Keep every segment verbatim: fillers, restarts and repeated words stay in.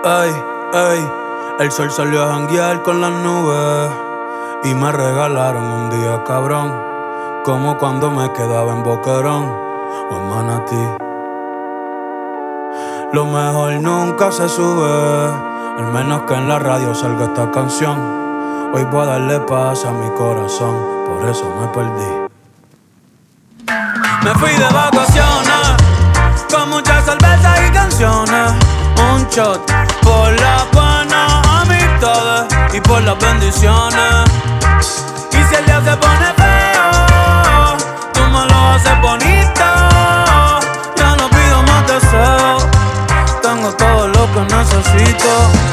Ey, ey, el sol salió a janguear con las nubes y me regalaron un día cabrón, como cuando me quedaba en Boquerón o en Manatí. Lo mejor nunca se sube, al menos que en la radio salga esta canción. Hoy voy a darle paz a mi corazón, por eso me perdí. Me fui de vacaciones, con muchas cervezas y canciones. Un shot por las buenas amistades y por las bendiciones. Y si el día se pone feo, tú me lo haces bonito. Ya no pido más deseos, tengo todo lo que necesito.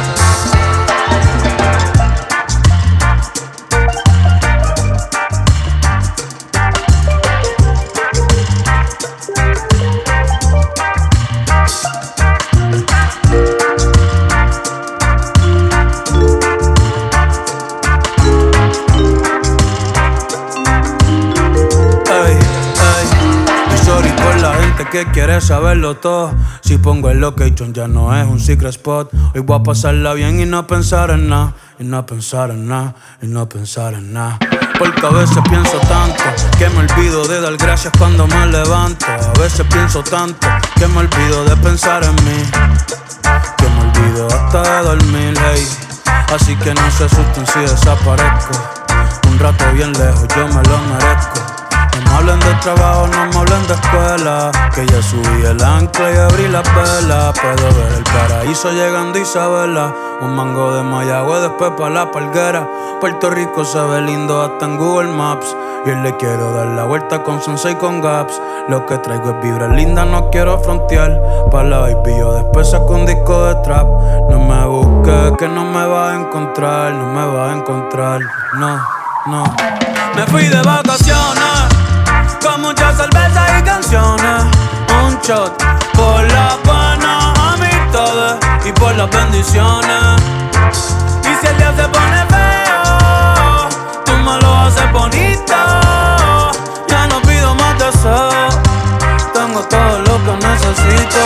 Que quiere saberlo todo. Si pongo el location ya no es un secret spot. Hoy voy a pasarla bien y no pensar en nada, y no pensar en nada, y no pensar en nada. Porque a veces pienso tanto que me olvido de dar gracias cuando me levanto. A veces pienso tanto que me olvido de pensar en mí, que me olvido hasta de dormir, hey. Así que no se asusten si desaparezco. Un rato bien lejos yo me lo merezco. No me hablen de trabajo, no me hablen de escuela, que ya subí el ancla y abrí la vela. Puedo ver el paraíso llegando Isabela. Un mango de Mayagüez, después pa' la Palguera. Puerto Rico se ve lindo hasta en Google Maps. Y hoy le quiero dar la vuelta con Sunset y con Gaps. Lo que traigo es vibra linda, no quiero frontear. Pa' la baby yo después saco un disco de trap. No me busques que no me vas a encontrar, no me vas a encontrar, no, no. Me fui de vacaciones, con muchas cervezas y canciones. Un shot por las buenas amistades y por las bendiciones. Y si el día se pone feo, tú me lo haces bonito. Ya no pido más deseos, tengo todo lo que necesito.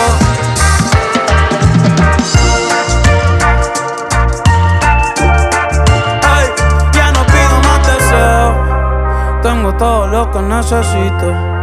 Ay, ya no pido más deseos, tengo todo lo que necesito.